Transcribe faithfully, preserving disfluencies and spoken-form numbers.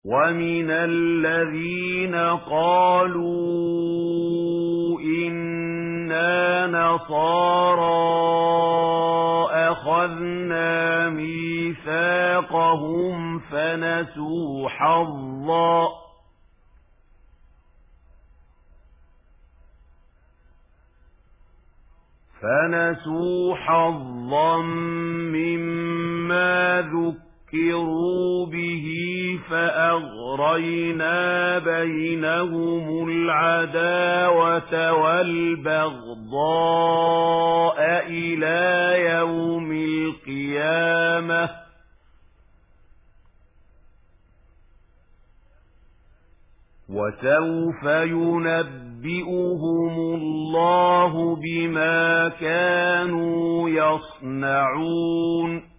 وَمِنَ الَّذِينَ قَالُوا إِنَّا نَصَارَىٰ أَخَذْنَا مِيثَاقَهُمْ فَنَسُوا حَظًّا فَنَسُوا حَظًّا مِّمَّا ذُكِّرُوا بِهِ فَأَغْرَيْنَا بَيْنَهُمُ الْعَدَاوَةَ وَالْبَغْضَاءَ إِلَىٰ يَوْمِ الْقِيَامَةِ ۚ وَسَوْفَ يُنَبِّئُهُمُ اللَّهُ بِمَا كَانُوا يَصْنَعُونَ